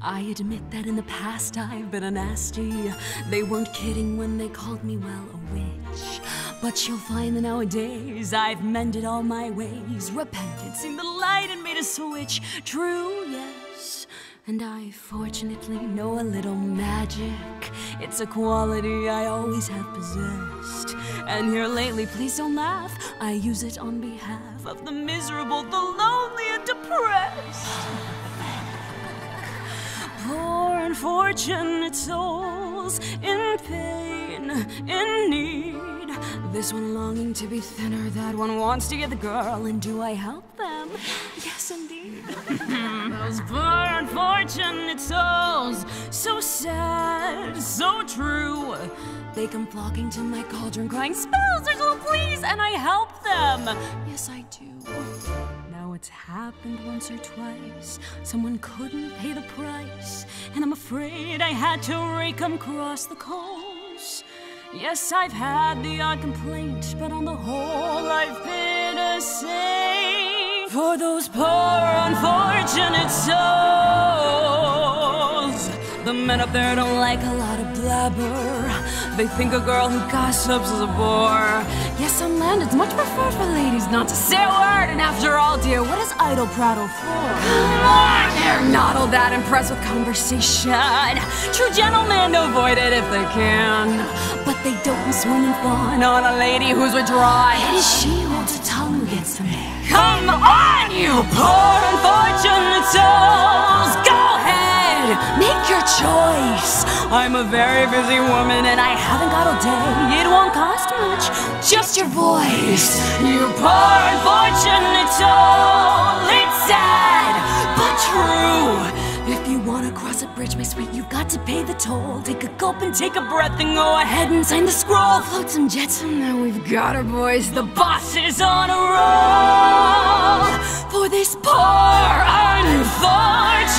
I admit that in the past I've been a nasty. They weren't kidding when they called me, well, a witch. But you'll find that nowadays I've mended all my ways, repented, seen the light and made a switch. True, yes, and I fortunately know a little magic. It's a quality I always have possessed. And here lately, please don't laugh, I use it on behalf of the miserable, the lonely and depressed. Poor unfortunate souls in pain, in need. This one longing to be thinner, that one wants to get the girl. And do I help them? Yes, indeed. Those poor unfortunate souls, so sad, so true. They come flocking to my cauldron crying, "Spells, Ursula, please!" And I help them. Yes, I do. Now it's happened once or twice. Someone couldn't pay the price, and I'm afraid I had to rake 'em across the coals. Yes, I've had the odd complaint, but on the whole I've been a saint for those poor unfortunate souls. The men up there don't like a lot of blabber. They think a girl who gossips is a bore. Yes, on land it's much preferred for ladies not to say a word. And after all, dear, what is idle prattle for? Come on, they're not all that impressed with conversation. True gentlemen avoid it if they can, but they don't swoon and fawn on a lady who's withdrawn. It is she who holds her tongue who gets the man. Come on, you poor unfortunate souls, go ahead, make your choice. I'm a very busy woman and I haven't got all day. It won't cost much, just your voice. You poor unfortunate soul, it's sad, but true. If you wanna cross a bridge, my sweet, you've got to pay the toll. Take a gulp and take a breath and go ahead and sign the scroll. Float some jets and now we've got our boys. The boss is on a roll. For this poor unfortunate